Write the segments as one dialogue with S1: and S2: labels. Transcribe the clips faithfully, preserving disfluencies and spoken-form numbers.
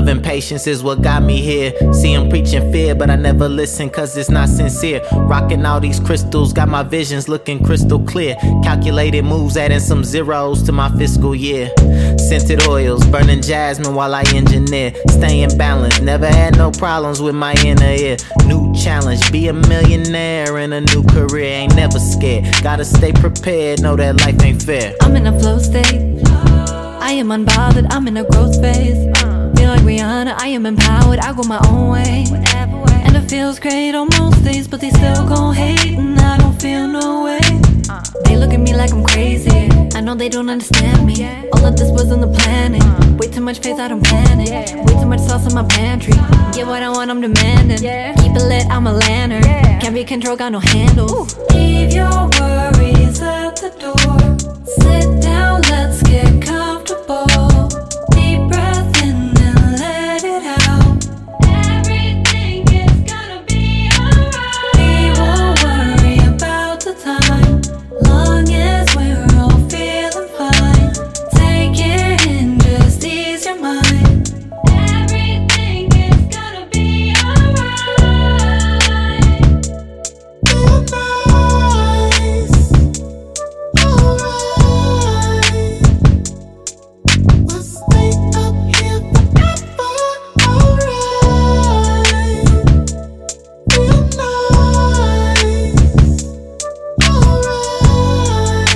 S1: Love and patience is what got me here. See him preaching fear, but I never listen cause it's not sincere. Rocking all these crystals, got my visions looking crystal clear. Calculated moves, adding some zeros to my fiscal year. Scented oils, burning jasmine while I engineer. Staying balanced, never had no problems with my inner ear. New challenge, be a millionaire in a new career. Ain't never scared, gotta stay prepared, know that life ain't fair.
S2: I'm in a flow state, I am unbothered, I'm in a growth phase. Feel like Rihanna, I am empowered, I go my own way. And it feels great on most days, but they still gon' hate, and I don't feel no way. They look at me like I'm crazy, I know they don't understand me. All of this was in the planning, way too much faith, I don't panic. Way too much sauce in my pantry, get what I want, I'm demanding. Keep it lit, I'm a lantern, can't be controlled, got no handles. Leave your worries at the door, sit down, let's get comfortable. Deep breath in and let it out. Everything is gonna be alright. We won't worry about the time, long as we're all feeling fine. Take it in, just ease your mind. Everything is gonna be alright. Feel nice, alright. We'll stay up here forever, alright. Feel nice, alright.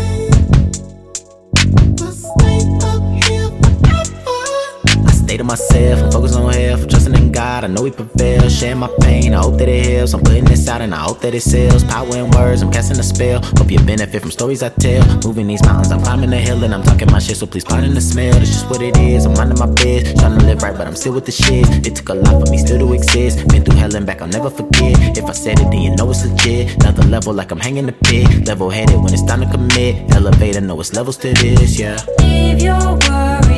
S2: We'll stay up here forever.
S1: I stay to myself, I'm focused on health, trusting in God, I know He prevails. Sharing my pain, I hope that it heals. I'm putting this out and I hope that it sells. Power in words, I'm casting a spell. Hope you benefit from stories I tell. Moving these mountains, I'm climbing the hill and I'm talking my shit, so please pardon the smell. That's just what it is, I'm minding my biz, trying to live right, but I'm still with the shits. It took a lot for me still to exist. Been through hell and back, I'll never forget. If I said it, then you know it's legit. Another level like I'm hanging the pit. Level headed when it's time to commit. Elevator, know it's levels to this, yeah.
S2: Leave your worries